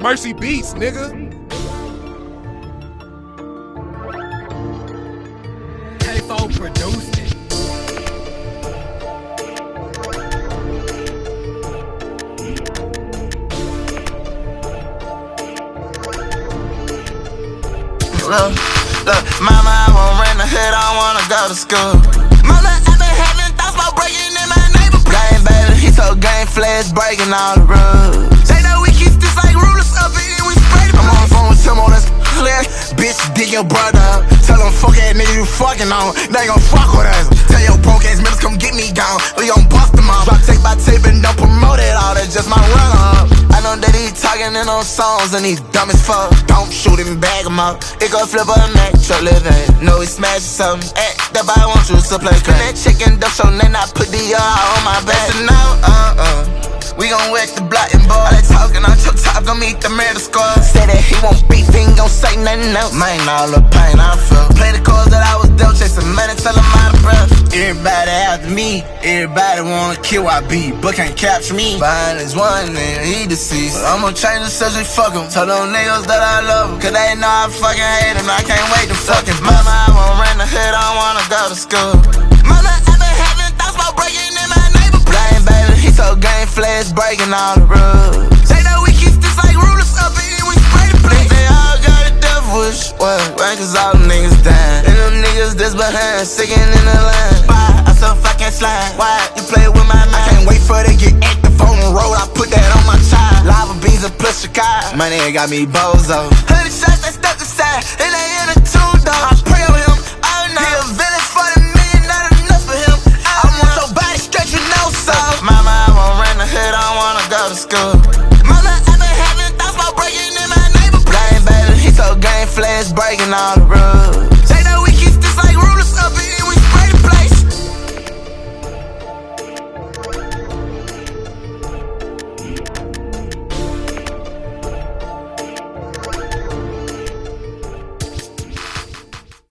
Mercy Beats, nigga. K4 produced it. Look, mama, I won't run the hood, I don't wanna go to school. Mama, I been having thoughts about breaking in my neighborhood. Game, baby, he so game flash, breaking all the rules. They know we keep this like rulers up and we spray the I'm on the phone with Timo, that's clear. Bitch, dig your brother up. Tell them fuck ass nigga you fucking on. They gon' fuck with us. Tell your broke ass members come get me gone. We gon' bust them off. Drop tape by tape and don't promote it all. That's just my run up. I know that he talking in those songs and he's dumb as fuck. Don't shoot him and bag him up. It gon' flip a Mac truck living. Know he smashed something. That boy want you to play crack. That chicken duck show, then I put the on my back. That's a no, we gon' wreck the block and boy. All that talking on your top, gon' meet the murder squad. Say that he won't beef, he ain't gon' say nothing else. Man, all the pain I felt. Play the cards that I was dealt, chasing money till I'm out of breath. Everybody after me, everybody wanna kill YB, but can't capture me. Behind this one nigga, he deceased. But I'ma change the subject, fuck him. Tell them niggas that I love him, cause they know I fucking hate him. I can't wait to fuck his mama, I won't run the hood, I don't wanna go to school. Mama, I been having thoughts about breaking in my neighborhood. Blame, baby, he so game flash, breaking all the rules. They know we keep this like rulers up and we spray the place. They all got a devil wish, what? Right, cause all them niggas dying. And them niggas that's behind, sickin' in the line. Why? I'm so fucking slime. Why? You play with my mind. I can't wait for they get active on the road. I put that on my child. Lava beans and plus Chicago. My nigga got me bozo. 100 shots that stuck aside, and they in a two-dog. I pray on him all night. He a villain for the million, not enough for him. I want your body stretch with no soul. Mama, I won't run the hood, I don't wanna go to school. Mama, I been having thoughts about breaking in my neighborhood. Blame, baby, he so game flash, breaking all the rules.